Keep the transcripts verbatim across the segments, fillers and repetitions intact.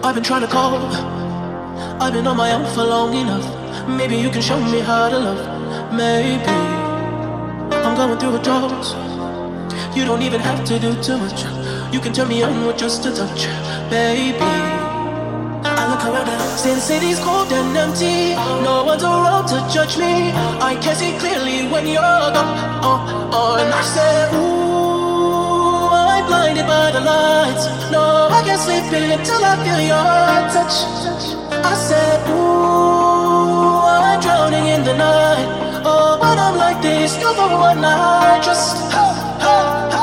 I've been trying to call. I've been on my own for long enough. Maybe you can show me how to love. Maybe I'm going through a drought. You don't even have to do too much. You can turn me on with just a touch, baby. I look around now, since city's cold and empty. No one's around to judge me. I can see clearly when you're gone. Oh, oh, and I said, ooh, I'm blinded by the lights. No, I can't sleep until I feel your touch. I said, ooh, I'm drowning in the night. Oh, when I'm like this, you're the one I trust. Ha, ha, ha.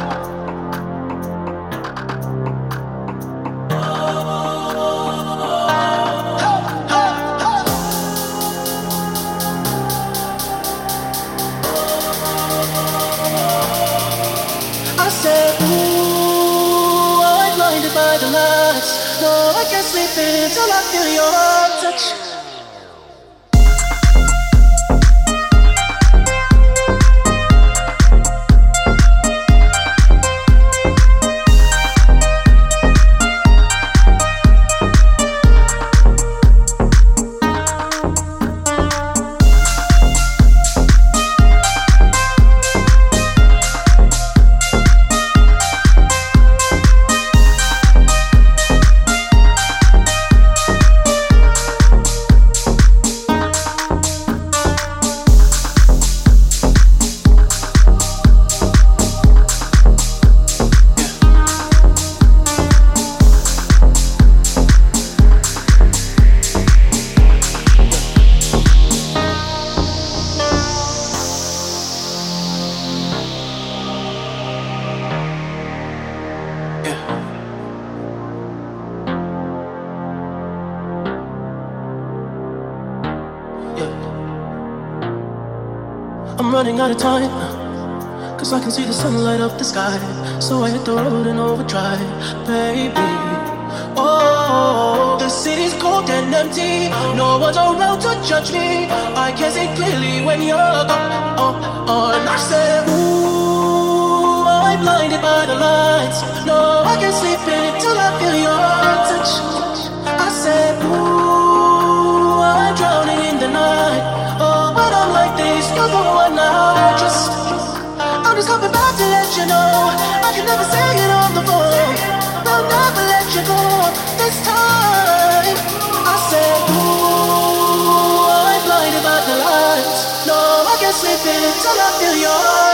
I said, ooh, I'm blinded by the lights. No, I can't sleep until I feel your touch. I'm running out of time, cause I can see the sun light up the sky. So I hit the road in overdrive, baby. Oh, the city's cold and empty. No one's around to judge me. I can see clearly when you're gone. Oh, oh, and I said, ooh, I'm blinded by the lights. No, I can't sleep until I feel your touch. I said, ooh, I'm drowning in the night. Oh, when I'm like this, you're the one I trust. I'm just coming back to let you know I can never say it on the phone. I'll never let you go this time. I said, ooh, I'm blinded by the lights. No, I can't sleep until I feel your